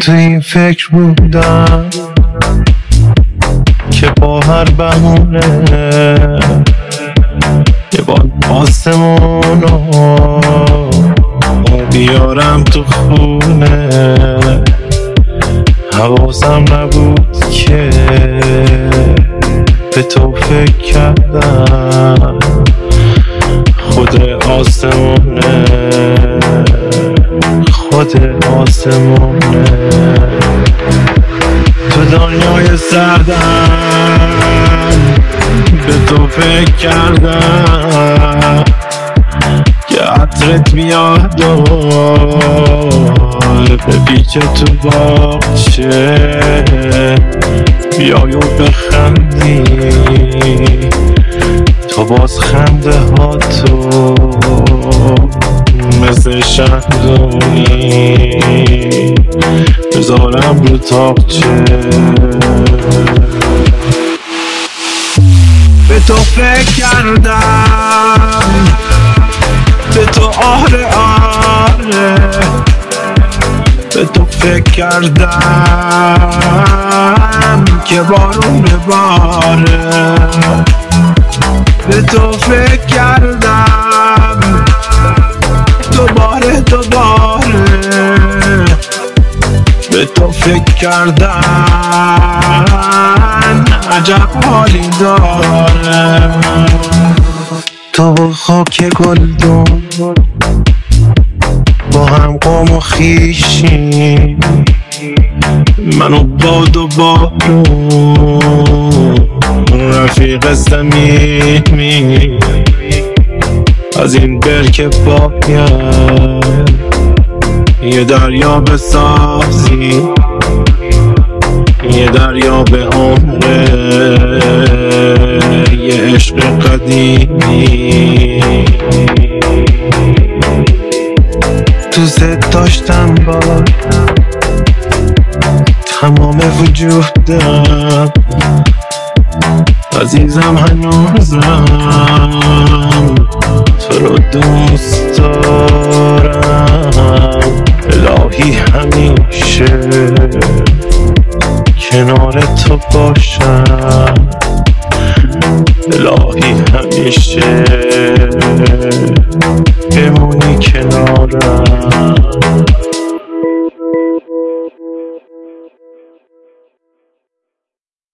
تو این فکر بودم که با هر بهونه یه بار آسمونو بیارم تو خونه. حواسم نبود که به تو فکر کردم خود آسمونه، خود آسمونه. تو دنیای سردم به تو فکر کردم که عطرت بیاد و بپیچه تو باغچه، بیای و بخندی تو باز خنده ها تو مثل شهدونی بذارم رو تاقچه. به تو فکر کردم، به تو آره آره، به تو فکر کردم که بارون بباره. به تو فکر کردم دوباره دوباره، به تو فکر کردم عجب حالی داره. تو خاک گلدون با هم قوم و خیشیم، منو باد و بارون رفیق صمیمی. از این برکه باید یه دریا بسازی، یه دریا به عمره، یه عشق قدیمی. دوست داشتم با تمام وجودم، عزیزم هنوزم تو رو دوست دارم. الهی همیشه کنار تو باشم، الهی همیشه بمونی کنارم.